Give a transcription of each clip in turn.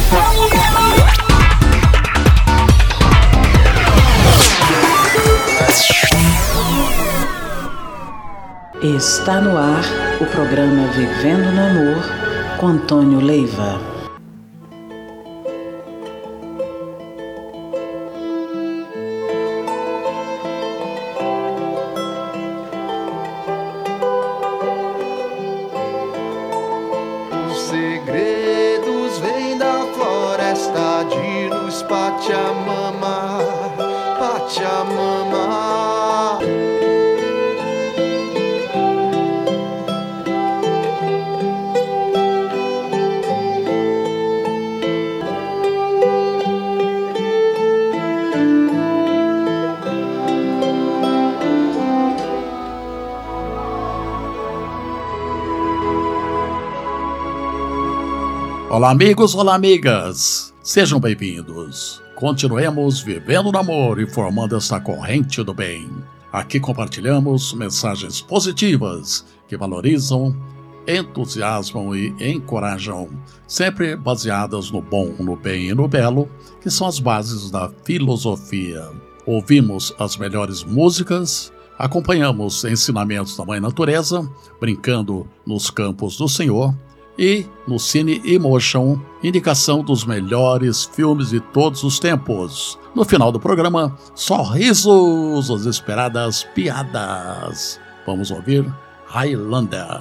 Está no ar o programa Vivendo no Amor com Antônio Leiva. Os segredos vêm da floresta de luz, Pachamama, Pachamama. Olá amigos, olá amigas, sejam bem-vindos. Continuemos vivendo no amor e formando esta corrente do bem. Aqui compartilhamos mensagens positivas que valorizam, entusiasmam e encorajam, sempre baseadas no bom, no bem e no belo, que são as bases da filosofia. Ouvimos as melhores músicas, acompanhamos ensinamentos da Mãe Natureza, brincando nos campos do Senhor, e no Cine Emotion, indicação dos melhores filmes de todos os tempos. No final do programa, sorrisos, as esperadas piadas. Vamos ouvir Highlander.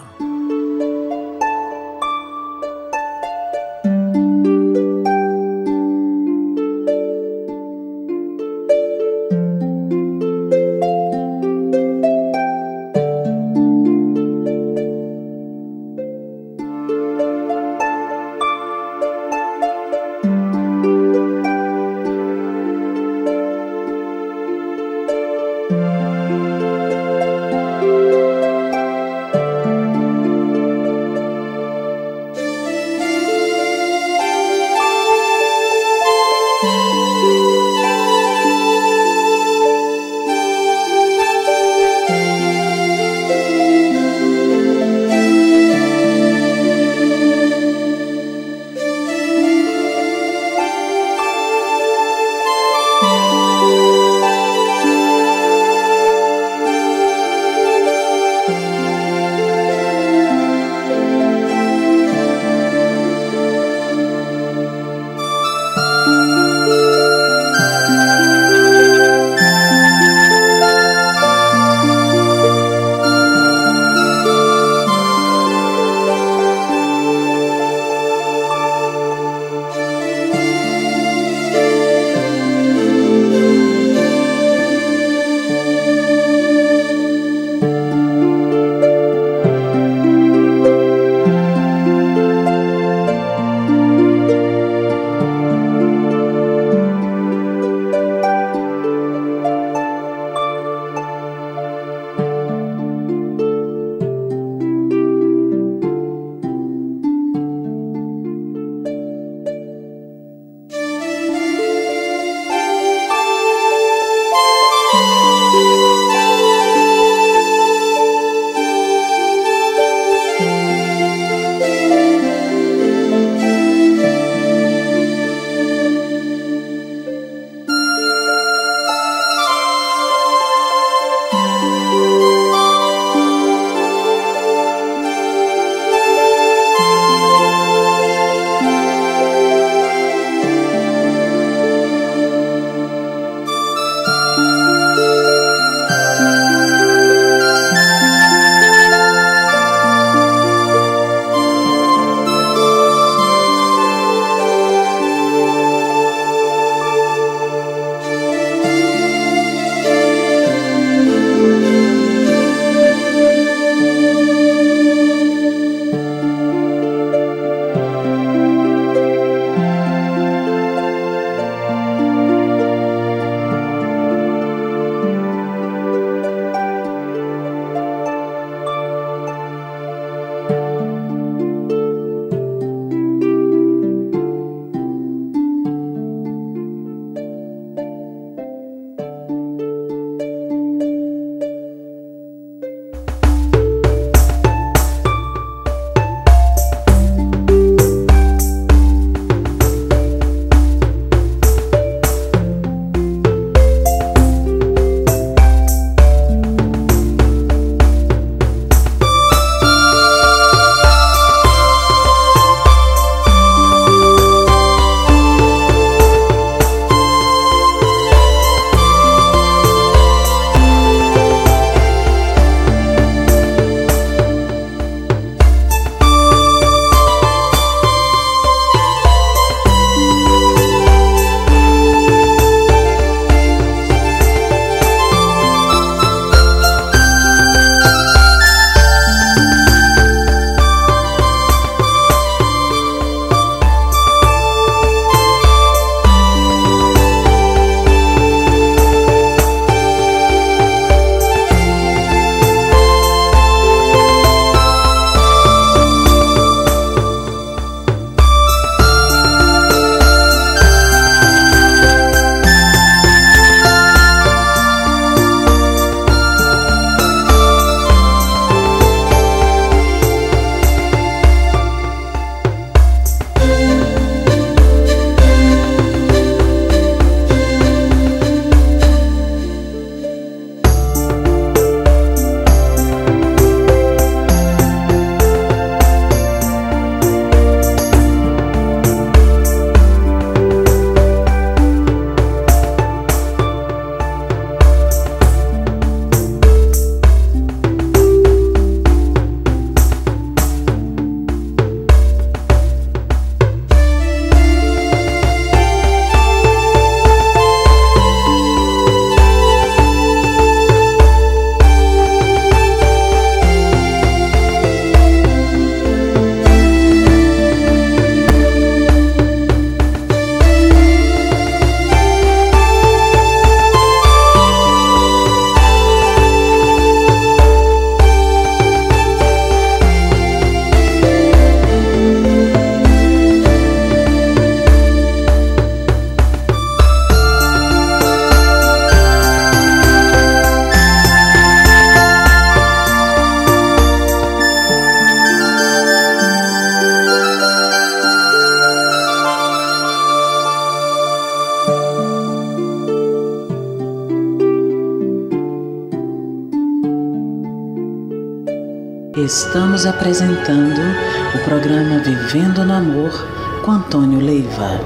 Estamos apresentando o programa Vivendo no Amor com Antônio Leiva.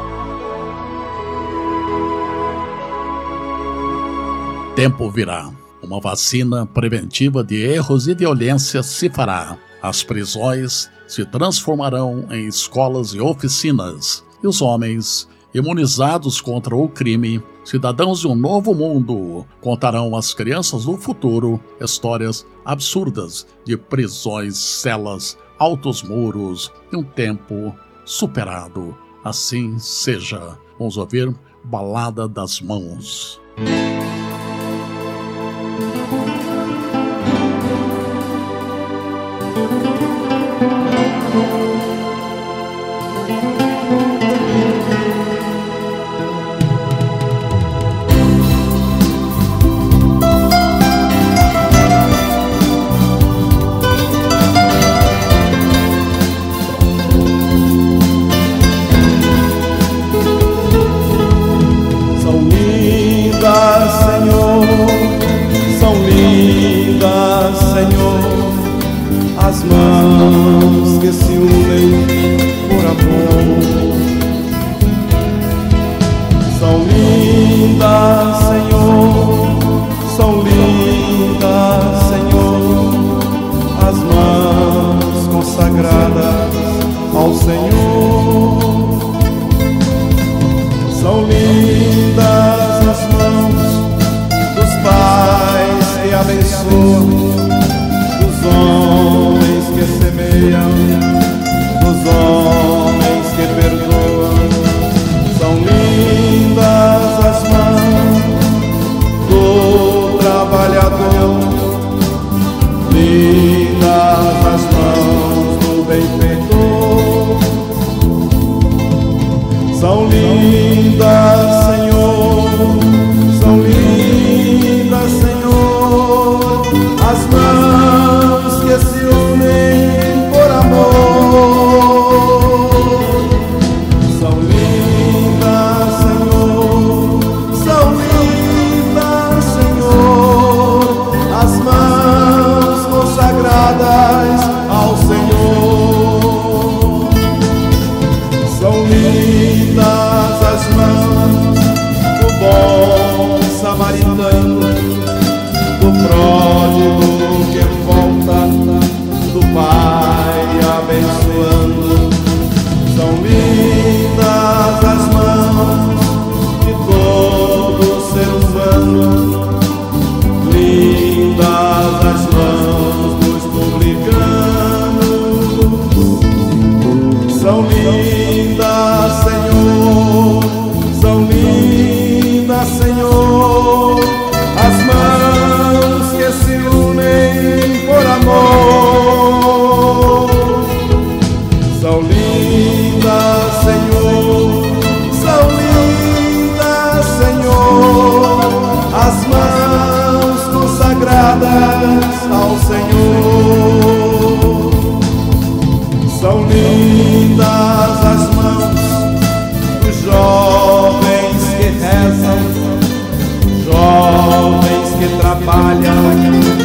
Tempo virá. Uma vacina preventiva de erros e violências se fará. As prisões se transformarão em escolas e oficinas. E os homens, imunizados contra o crime, cidadãos de um novo mundo, contarão às crianças do futuro histórias absurdas de prisões, celas, altos muros e um tempo superado. Assim seja. Vamos ouvir Balada das Mãos. As mãos que se unem por amor são lindas, Senhor, são lindas, Senhor, as mãos consagradas ao Senhor. São lindas as mãos dos pais que abençoam, dos homens que semeiam, dos homens que perdoam. São lindas as mãos do trabalhador, lindas as mãos do benfeitor. São lindas, Senhor, são lindas, Senhor, as mãos que se unem por amor. São lindas, Senhor, são lindas, Senhor, as mãos consagradas ao Senhor. São lindas as mãos do bom samaritano, do pródigo que volta, do Pai abençoando. São lindas as mãos de todo ser humano, lindas as mãos dos publicanos. São lindas, Senhor, são lindas, Senhor, as mãos que se unem por amor. São lindas, Senhor, são lindas, Senhor, as mãos consagradas ao Senhor. São lindas as mãos dos jovens que rezam, jovens que trabalham,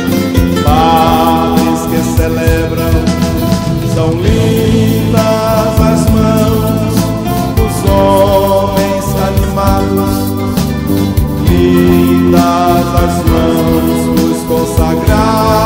padres que celebram. São lindas as mãos dos homens animados, lindas as mãos dos consagrados.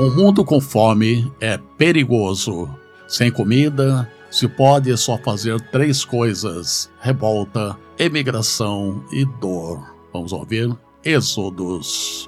Um mundo com fome é perigoso. Sem comida, se pode só fazer 3 coisas: revolta, emigração e dor. Vamos ouvir Êxodos.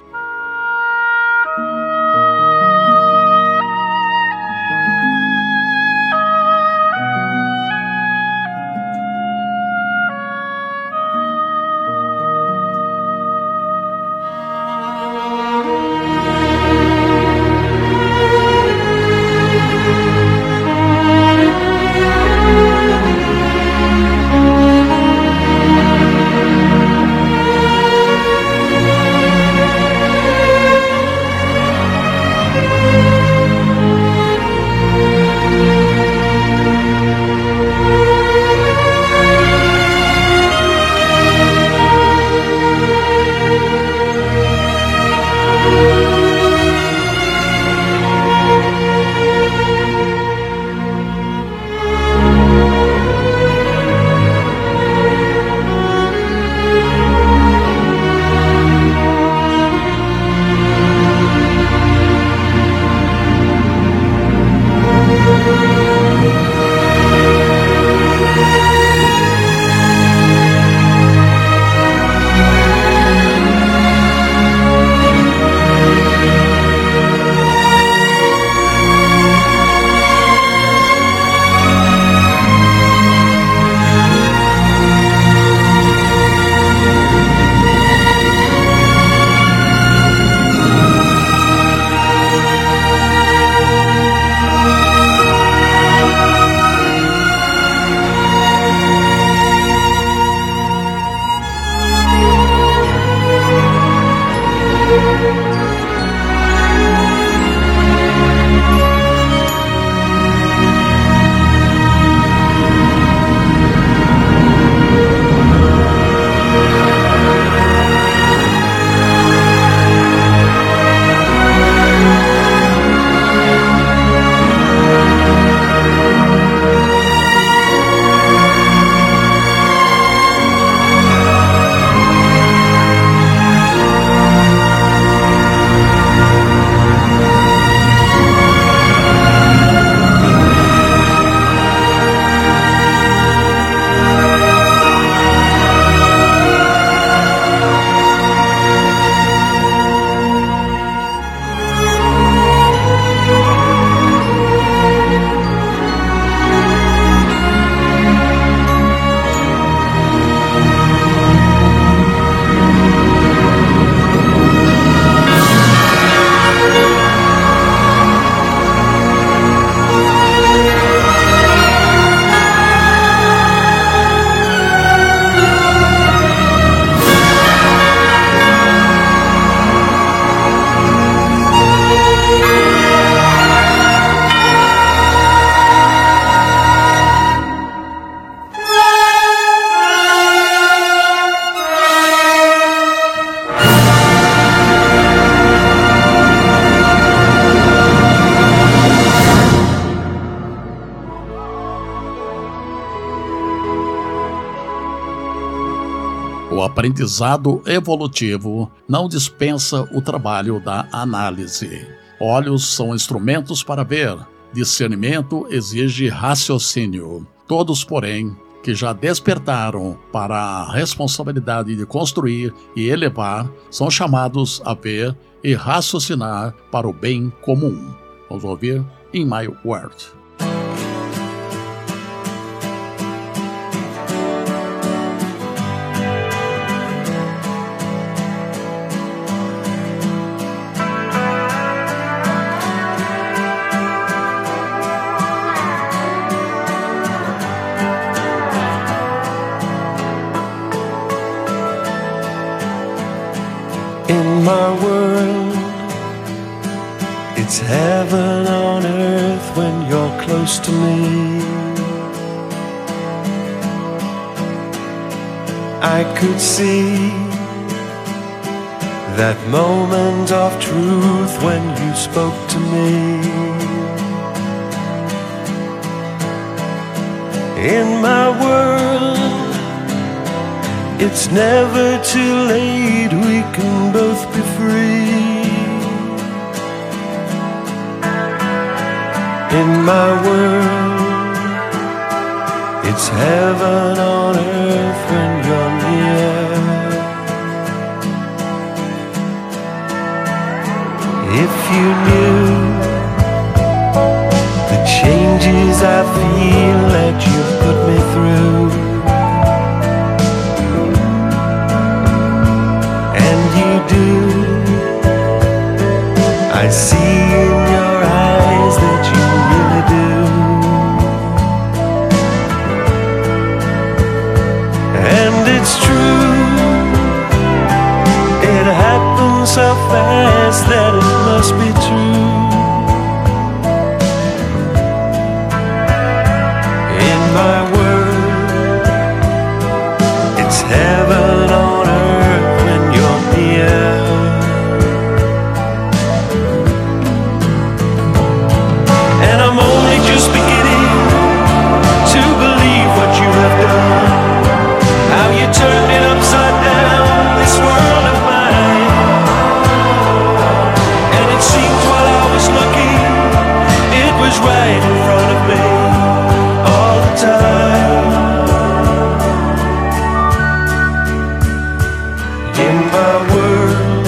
O aprendizado evolutivo não dispensa o trabalho da análise. Olhos são instrumentos para ver, discernimento exige raciocínio. Todos, porém, que já despertaram para a responsabilidade de construir e elevar, são chamados a ver e raciocinar para o bem comum. Vamos ouvir In My World. In my world, it's heaven on earth when you're close to me. I could see that moment of truth when you spoke to me. In my world, it's never too late, we can both be free. In my world, it's heaven on earth when you're near. If you knew the changes I feel that you've put me through, and you do, I see in your eyes that you really do. And it's true, it happens so fast that it must be true. In my world, it's heaven on earth when you're near. And I'm only just beginning to believe what you have done, how you turned it upside down, this world of mine. And it seems while I was looking, it was right in front of me all the time. In my world,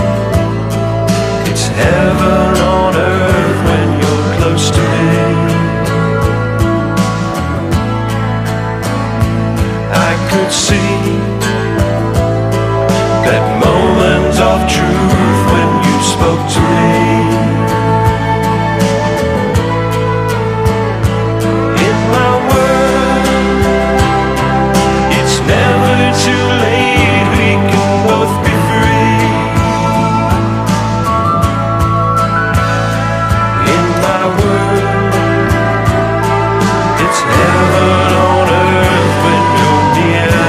it's heaven on earth when you're close to me. I could see that moment of truth when you spoke to me. In my world, it's never too late, we can both be free. In my world, it's heaven on earth when you're near.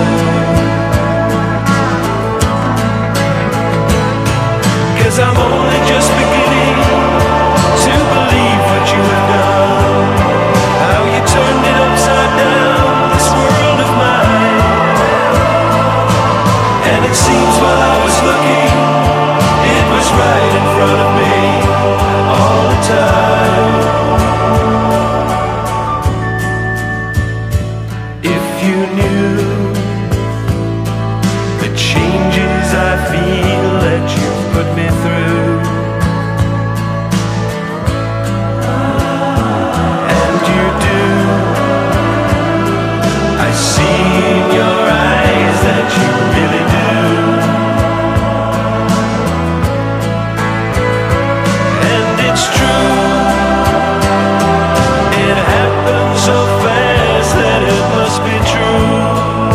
'Cause I'm only just beginning to believe what you have done, how you turned it upside down, this world of mine. And it seems while I was looking, it was right in front of me all the time. If you knew the changes I feel that you've put me through, and you do, I see in your eyes that you really do. And it's true, it happens so fast that it must be true.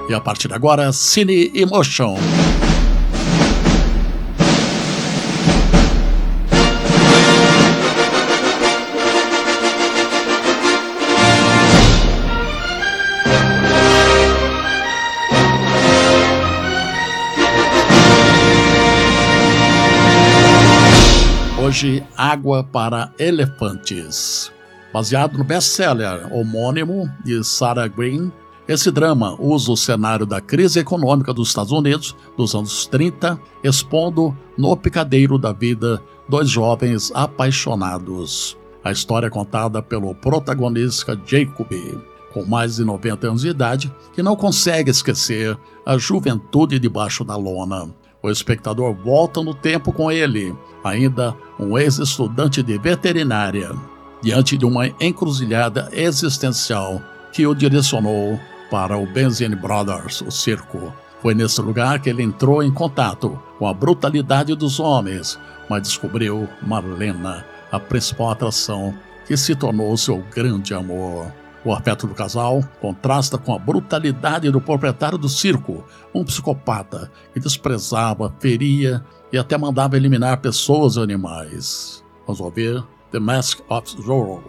E a partir de agora, Cine Emotion. Hoje, Água para Elefantes. Baseado no best-seller homônimo de Sarah Green, esse drama usa o cenário da crise econômica dos Estados Unidos dos anos 30, expondo no picadeiro da vida dois jovens apaixonados. A história é contada pelo protagonista Jacob, com mais de 90 anos de idade, que não consegue esquecer a juventude debaixo da lona. O espectador volta no tempo com ele, ainda um ex-estudante de veterinária, diante de uma encruzilhada existencial que o direcionou para o Benzine Brothers, o circo. Foi nesse lugar que ele entrou em contato com a brutalidade dos homens, mas descobriu Marlena, a principal atração que se tornou seu grande amor. O afeto do casal contrasta com a brutalidade do proprietário do circo, um psicopata que desprezava, feria e até mandava eliminar pessoas e animais. Vamos ouvir The Mask of Zorro.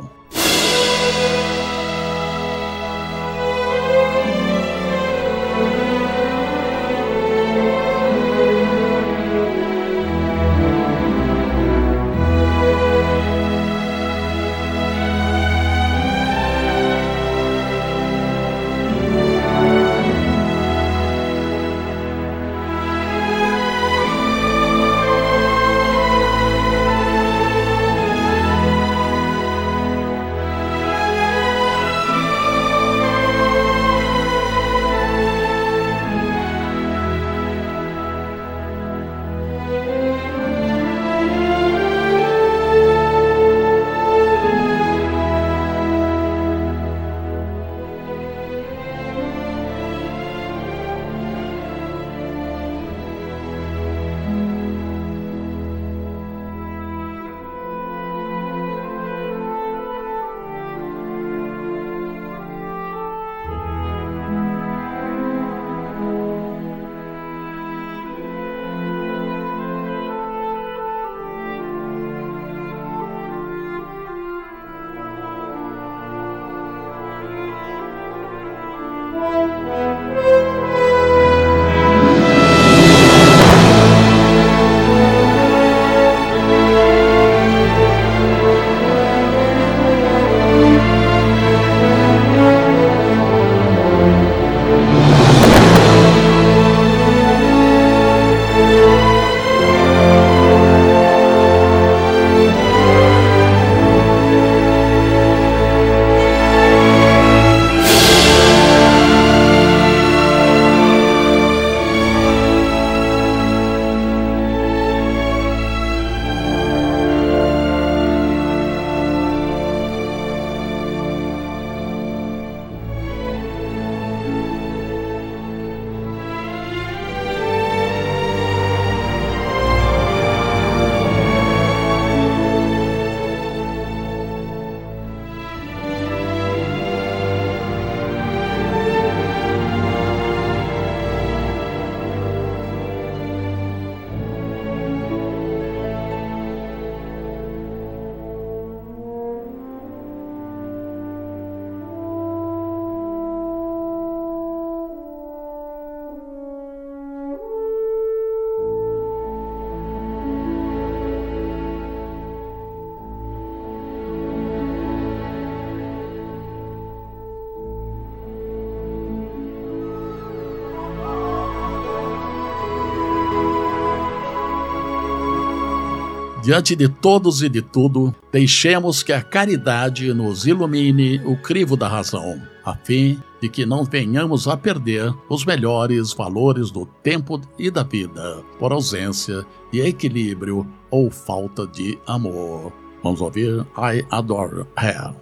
Diante de todos e de tudo, deixemos que a caridade nos ilumine o crivo da razão, a fim de que não venhamos a perder os melhores valores do tempo e da vida, por ausência de equilíbrio ou falta de amor. Vamos ouvir I Adore Her.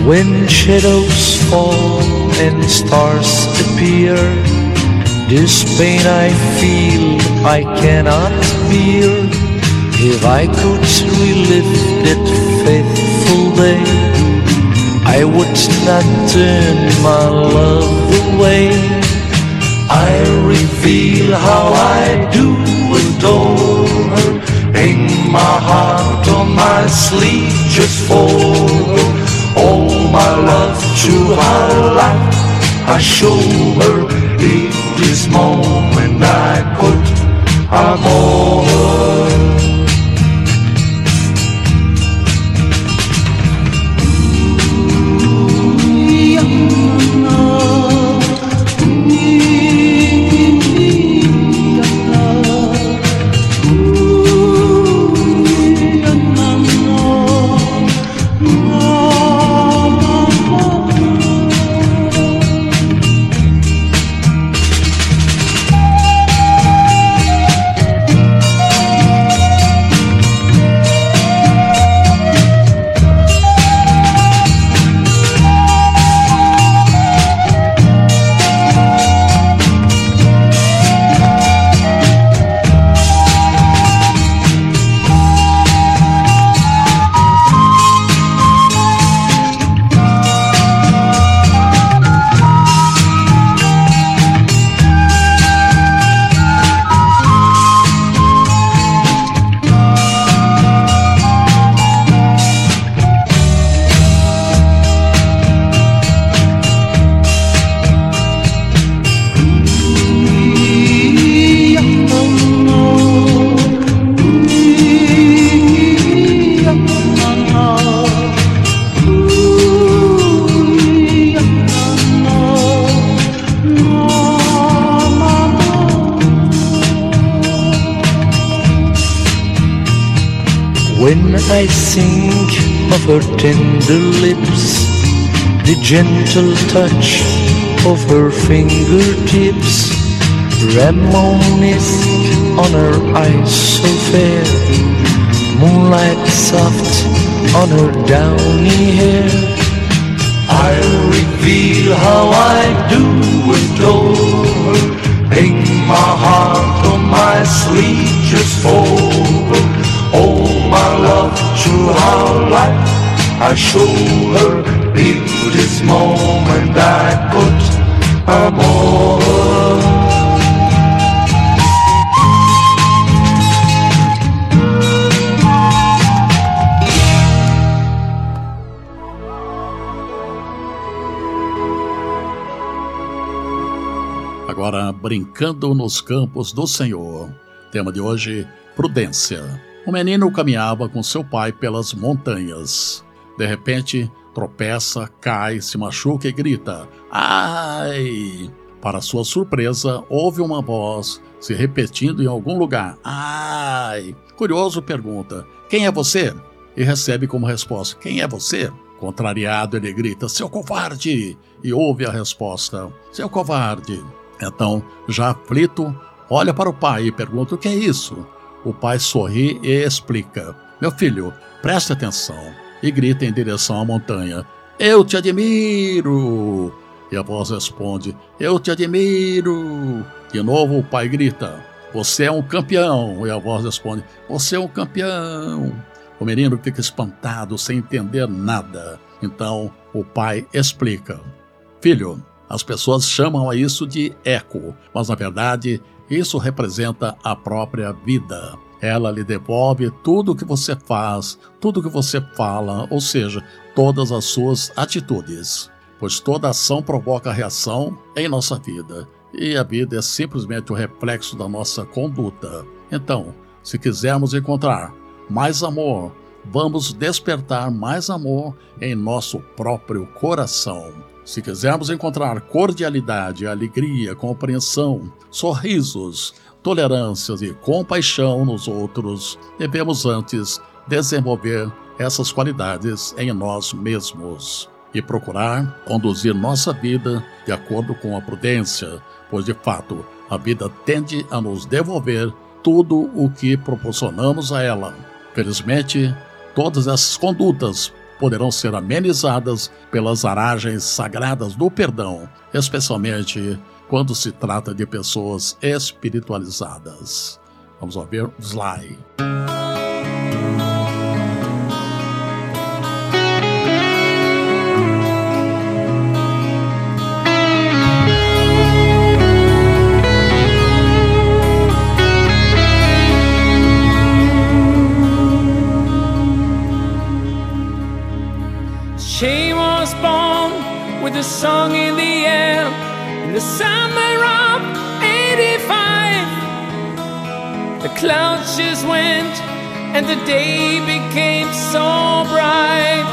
When shadows fall and stars appear, this pain I feel I cannot bear. If I could relive that faithful day, I would not turn my love away. I reveal how I do adore her, hang my heart on my sleeve just for her. All my love to her life I show her. In this moment I put amor. When I think of her tender lips, the gentle touch of her fingertips, reminisce on her eyes so fair, moonlight soft on her downy hair. I reveal how I do adore her, hang my heart on my sleeve just for her. All my love through her life I show her. In this moment I put amor. Agora, brincando nos campos do Senhor. Tema de hoje, prudência. O menino caminhava com seu pai pelas montanhas. De repente, tropeça, cai, se machuca e grita: "Ai!" Para sua surpresa, ouve uma voz se repetindo em algum lugar: "Ai!" Curioso, pergunta: "Quem é você?" E recebe como resposta: "Quem é você?" Contrariado, ele grita: "Seu covarde!" E ouve a resposta: "Seu covarde!" Então, já aflito, olha para o pai e pergunta: "O que é isso?" O pai sorri e explica: "Meu filho, preste atenção." E grita em direção à montanha: "Eu te admiro!" E a voz responde: "Eu te admiro!" De novo o pai grita: "Você é um campeão!" E a voz responde: "Você é um campeão!" O menino fica espantado, sem entender nada. Então o pai explica: "Filho, as pessoas chamam a isso de eco, mas na verdade isso representa a própria vida. Ela lhe devolve tudo o que você faz, tudo o que você fala, ou seja, todas as suas atitudes. Pois toda ação provoca reação em nossa vida, e a vida é simplesmente o reflexo da nossa conduta. Então, se quisermos encontrar mais amor, vamos despertar mais amor em nosso próprio coração. Se quisermos encontrar cordialidade, alegria, compreensão, sorrisos, tolerâncias e compaixão nos outros, devemos antes desenvolver essas qualidades em nós mesmos e procurar conduzir nossa vida de acordo com a prudência, pois de fato a vida tende a nos devolver tudo o que proporcionamos a ela. Felizmente, todas essas condutas poderão ser amenizadas pelas aragens sagradas do perdão, especialmente quando se trata de pessoas espiritualizadas. Vamos ouvir Sly. She was born with a song in the air in the summer of '85. The clouds just went and the day became so bright.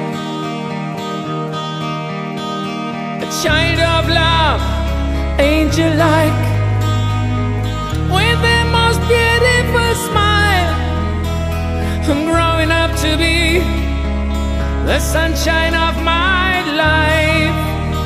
A child of love, angel-like, with the most beautiful smile, and growing up to be the sunshine of my life.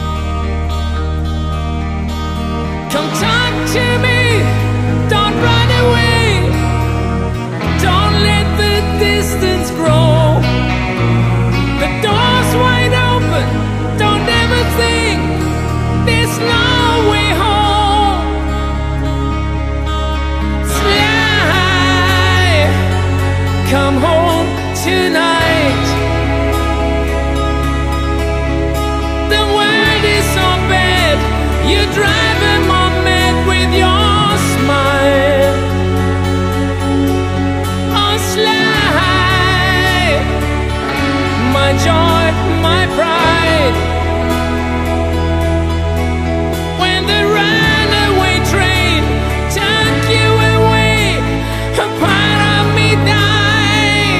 Come talk to me, don't run away, don't let the distance grow. The door's wide open, don't ever think there's no way home. Sly, come home tonight. You drive him on mad with your smile. Oh, Sly, my joy, my pride. When the runaway train took you away, a part of me died.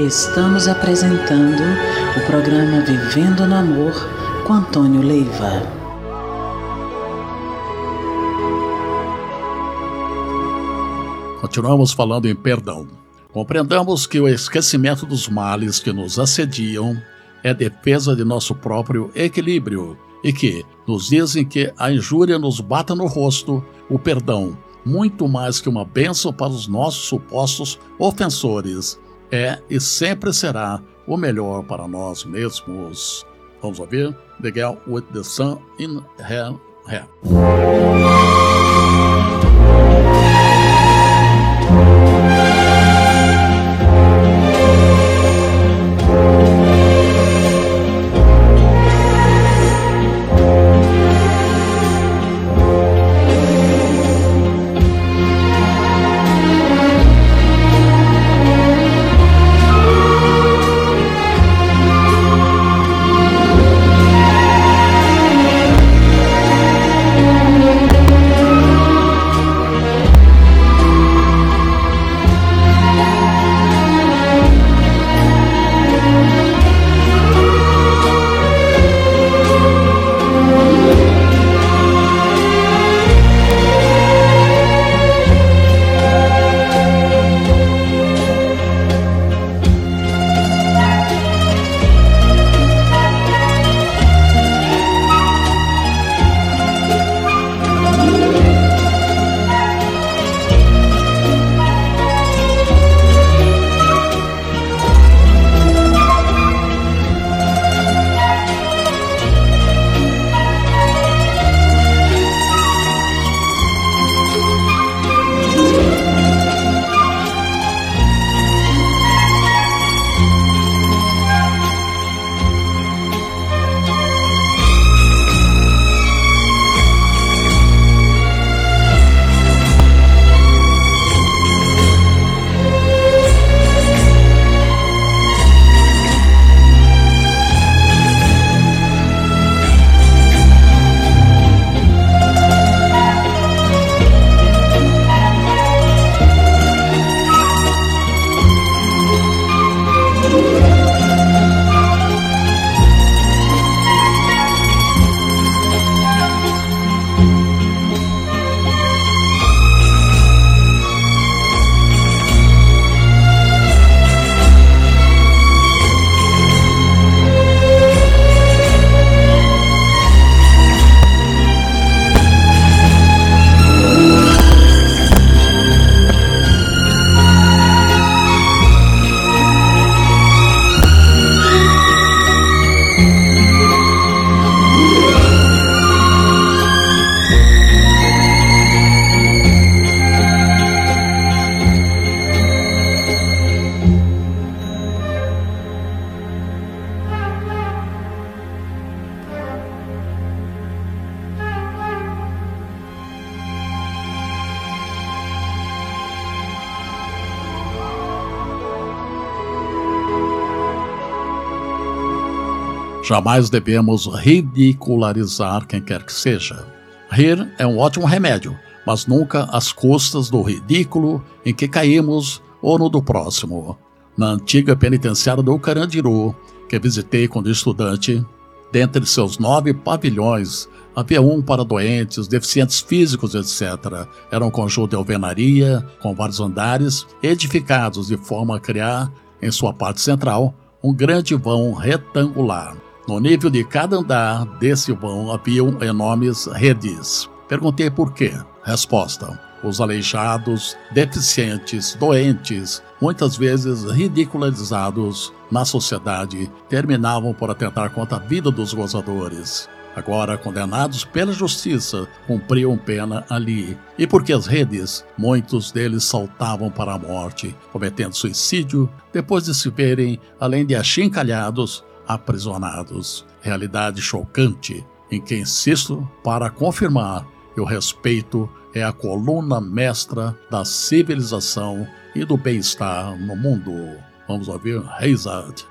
Estamos apresentando o programa Vivendo no Amor com Antônio Leiva. Continuamos falando em perdão. Compreendamos que o esquecimento dos males que nos assediam é defesa de nosso próprio equilíbrio e que, nos dias em que a injúria nos bata no rosto, o perdão, muito mais que uma bênção para os nossos supostos ofensores, é e sempre será o melhor para nós mesmos. Vamos ouvir The Girl with the Sun in Her Hair. Jamais devemos ridicularizar quem quer que seja. Rir é um ótimo remédio, mas nunca às custas do ridículo em que caímos ou no do próximo. Na antiga penitenciária do Carandiru, que visitei quando estudante, dentre seus 9 pavilhões, havia um para doentes, deficientes físicos, etc. Era um conjunto de alvenaria, com vários andares, edificados de forma a criar, em sua parte central, um grande vão retangular. No nível de cada andar desse vão haviam enormes redes. Perguntei por quê. Resposta: os aleijados, deficientes, doentes, muitas vezes ridicularizados na sociedade, terminavam por atentar contra a vida dos gozadores. Agora, condenados pela justiça, cumpriam pena ali. E porque as redes, muitos deles saltavam para a morte, cometendo suicídio, depois de se verem, além de achincalhados, aprisionados. Realidade chocante, em que insisto para confirmar que o respeito é a coluna mestra da civilização e do bem-estar no mundo. Vamos ouvir Hazard.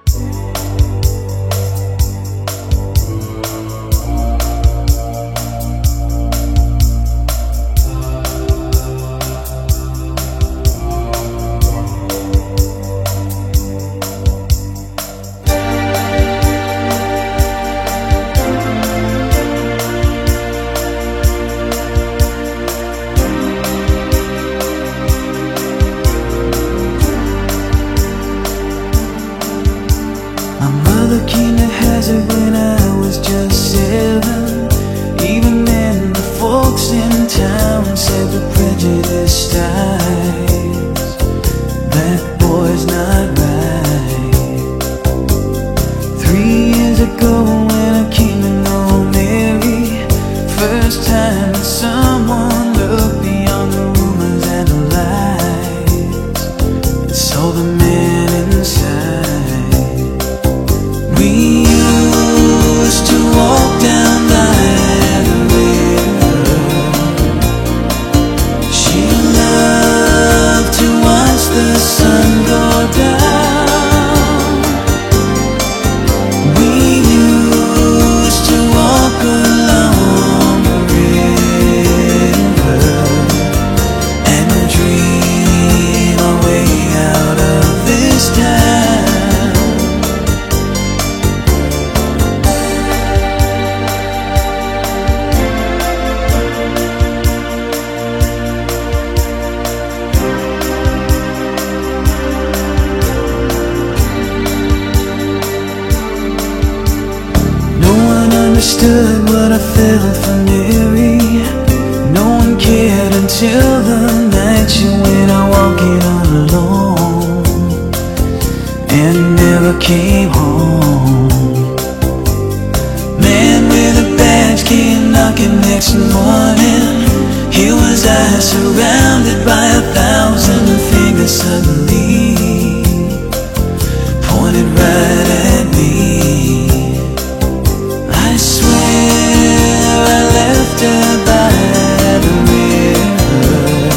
understood what I felt for Mary. No one cared until the night she went out walking all alone and never came home. Man with a badge came knocking next morning. Here was I, surrounded by 1,000 fingers suddenly pointed right at me. I swear I left her by the river.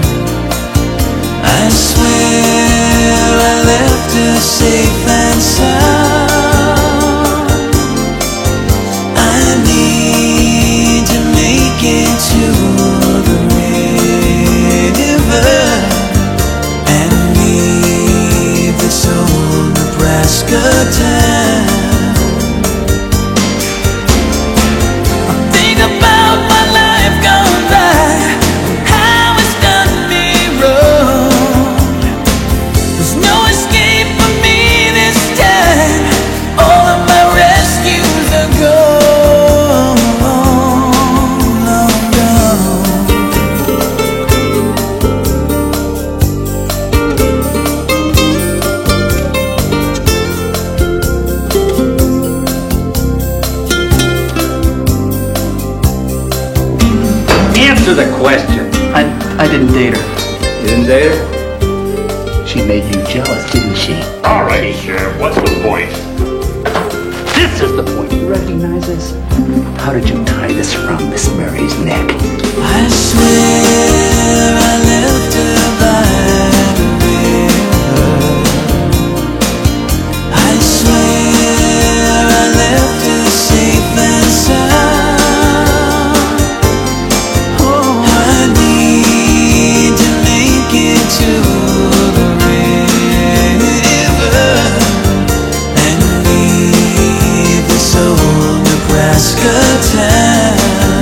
I swear I left her safe and sound. I need to make it to the river and leave this old Nebraska town. I think about my life gone by, how it's done me wrong. There's no escape for me this time. All of my rescues are gone, long gone. Answer the question. I didn't date her. You didn't date her? She made you jealous, didn't she? All right, Sheriff, what's the point? This is the point. You recognize this? How did you tie this around Miss Mary's neck? I swear I left her by the river. I swear I left her safe and sound. Oh, I need to make it to the river and leave this old Nebraska town.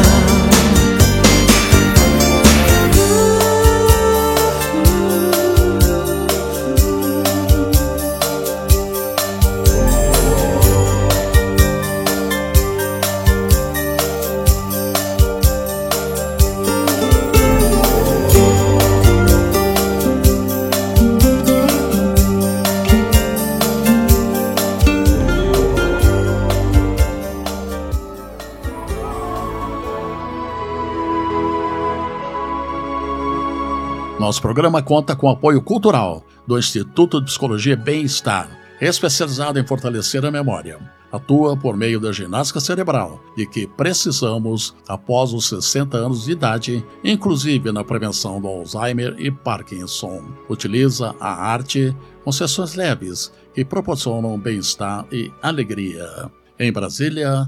Nosso programa conta com apoio cultural do Instituto de Psicologia e Bem-Estar, especializado em fortalecer a memória. Atua por meio da ginástica cerebral, de que precisamos após os 60 anos de idade, inclusive na prevenção do Alzheimer e Parkinson. Utiliza a arte com sessões leves que proporcionam bem-estar e alegria. Em Brasília,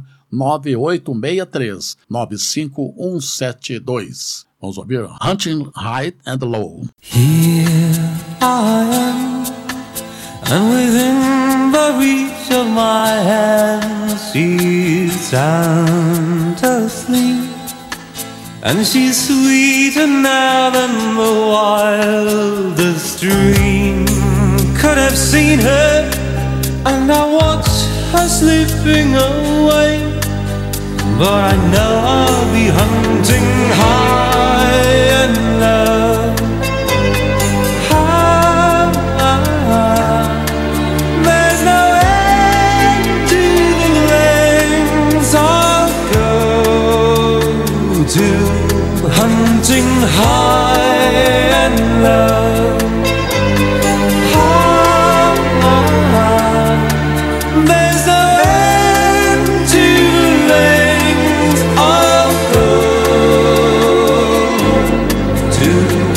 9863-95172. Vamos ouvir Hunting High and Low. Here I am, and within the reach of my hand, she's sound asleep, and she's sweeter now than the wildest dream could have seen her. And I watch her slipping away, but I know I'll be hunting high and low. There's no end to the lengths I'll go to, hunting high and low. There's no end to the lengths I'll go to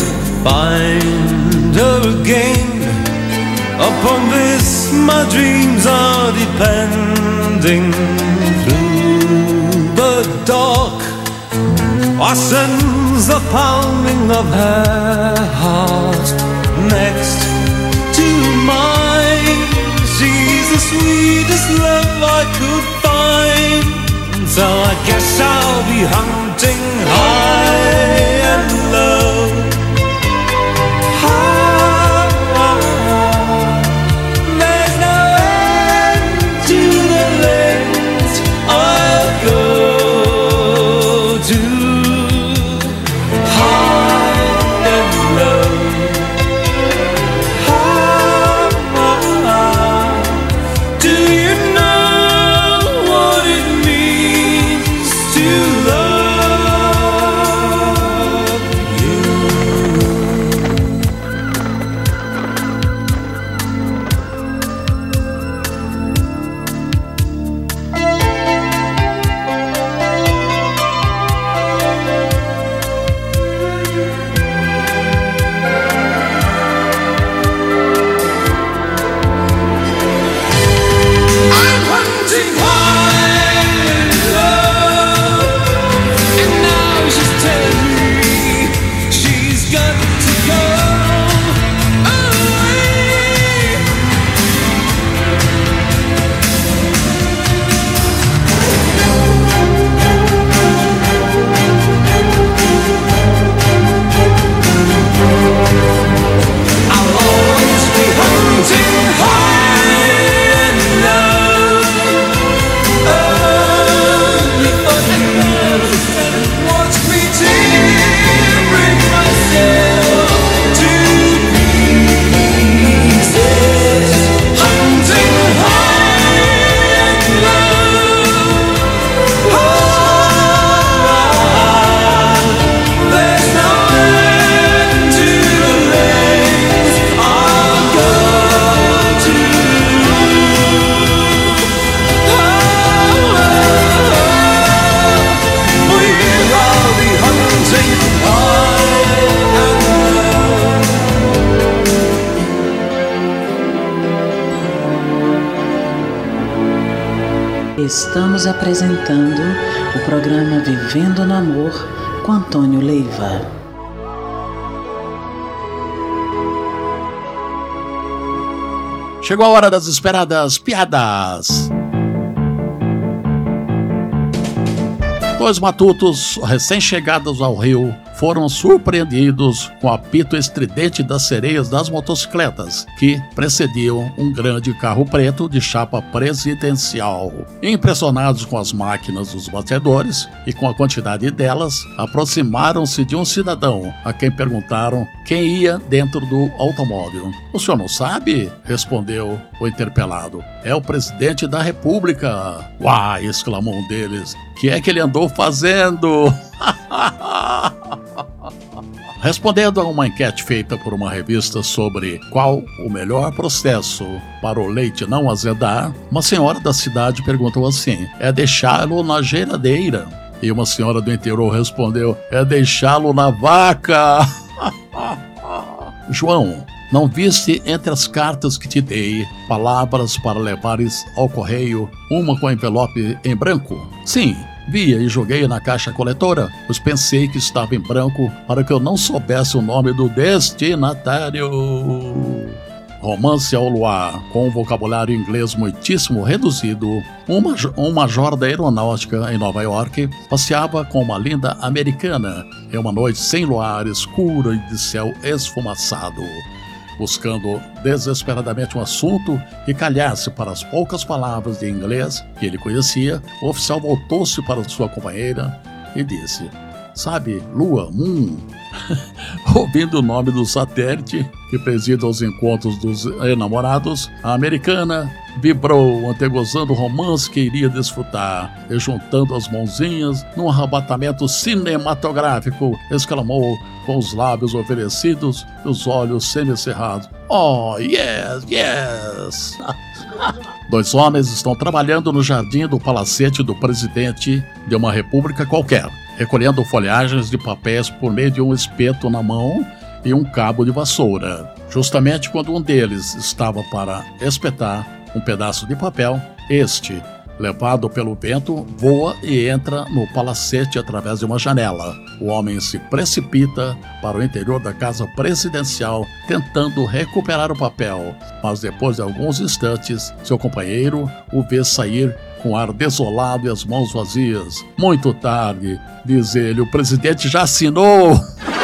find her again. Upon this my dreams are depending. Through the dark I sense the pounding of her heart next to mine. She's the sweetest love I could find, so I guess I'll be hunting high and low. There's no end to the lengths I'll go Estamos apresentando o programa Vivendo no Amor com Antônio Leiva. Chegou a hora das esperadas piadas. Dois matutos recém-chegados ao Rio foram surpreendidos com o apito estridente das sereias das motocicletas, que precediam um grande carro preto de chapa presidencial. Impressionados com as máquinas dos batedores e com a quantidade delas, aproximaram-se de um cidadão, a quem perguntaram quem ia dentro do automóvel. "O senhor não sabe?" respondeu o interpelado. "É o presidente da República." "Uai!" exclamou um deles. "Que é que ele andou fazendo?" Respondendo a uma enquete feita por uma revista sobre qual o melhor processo para o leite não azedar, uma senhora da cidade perguntou assim: "É deixá-lo na geladeira?" E uma senhora do interior respondeu: "É deixá-lo na vaca." "João, não viste entre as cartas que te dei palavras para levares ao correio, uma com envelope em branco?" "Sim, via e joguei na caixa coletora, pois pensei que estava em branco para que eu não soubesse o nome do destinatário." Romance ao luar. Com um vocabulário inglês muitíssimo reduzido, um major da aeronáutica em Nova York passeava com uma linda americana em uma noite sem luar, escura e de céu esfumaçado. Buscando desesperadamente um assunto que calhasse para as poucas palavras de inglês que ele conhecia, o oficial voltou-se para sua companheira e disse: "Sabe, Lua, Ouvindo o nome do satélite que preside aos encontros dos enamorados, a americana vibrou, antegozando o romance que iria desfrutar, e juntando as mãozinhas num arrebatamento cinematográfico, exclamou com os lábios oferecidos e os olhos semicerrados: "Oh, yes, yes!" Dois homens estão trabalhando no jardim do palacete do presidente de uma república qualquer, recolhendo folhagens de papéis por meio de um espeto na mão e um cabo de vassoura. Justamente quando um deles estava para espetar um pedaço de papel, este, levado pelo vento, voa e entra no palacete através de uma janela. O homem se precipita para o interior da casa presidencial, tentando recuperar o papel, mas depois de alguns instantes, seu companheiro o vê sair com ar desolado e as mãos vazias. "Muito tarde", diz ele, "o presidente já assinou."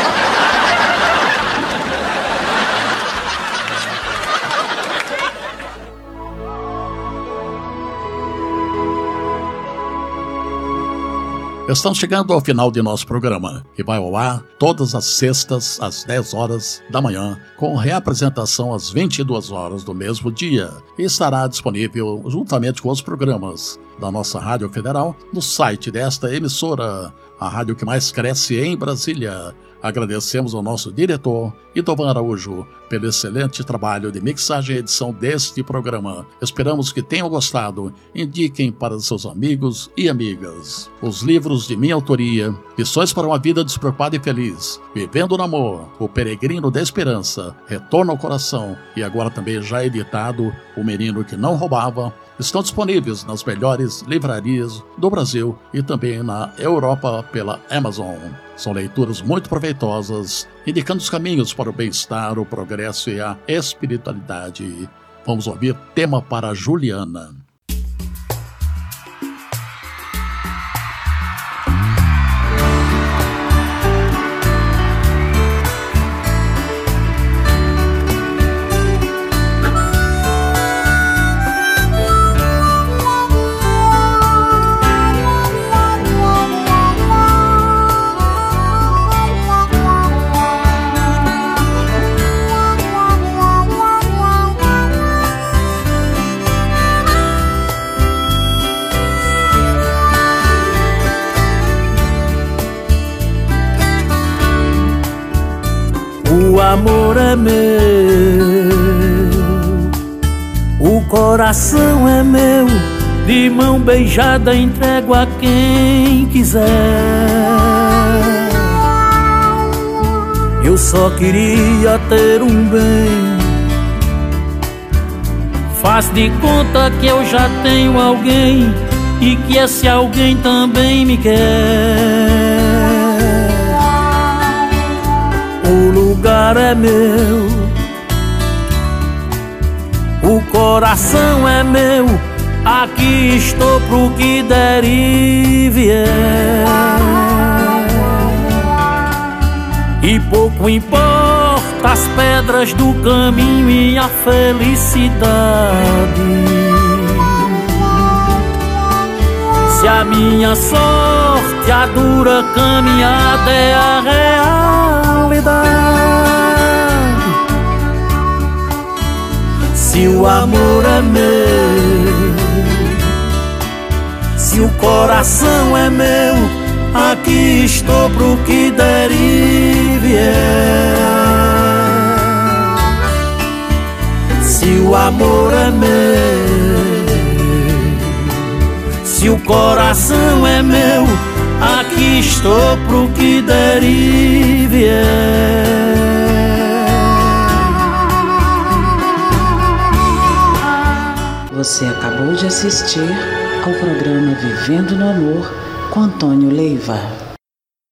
Estamos chegando ao final de nosso programa, que vai ao ar todas as sextas às 10 horas da manhã, com reapresentação às 22 horas do mesmo dia, e estará disponível juntamente com os programas da nossa Rádio Federal no site desta emissora, a rádio que mais cresce em Brasília. Agradecemos ao nosso diretor, Idovan Araújo, pelo excelente trabalho de mixagem e edição deste programa. Esperamos que tenham gostado. Indiquem para seus amigos e amigas os livros de minha autoria: Lições para uma Vida Despreocupada e Feliz, Vivendo no Amor, O Peregrino da Esperança, Retorno ao Coração e agora também já editado O Menino que Não Roubava, estão disponíveis nas melhores livrarias do Brasil e também na Europa pela Amazon. São leituras muito proveitosas, indicando os caminhos para o bem-estar, o progresso e a espiritualidade. Vamos ouvir tema para Juliana. O amor é meu, o coração é meu, de mão beijada entrego a quem quiser. Eu só queria ter um bem, faz de conta que eu já tenho alguém e que esse alguém também me quer. O lugar é meu, o coração é meu, aqui estou pro que der e vier. E pouco importa as pedras do caminho e a felicidade, se a minha sorte, a dura caminhada é a realidade. Se o amor é meu, se o coração é meu, aqui estou pro que der e vier. Se o amor é meu, se o coração é meu, aqui estou pro que der e vier. Você acabou de assistir ao programa Vivendo no Amor com Antônio Leiva.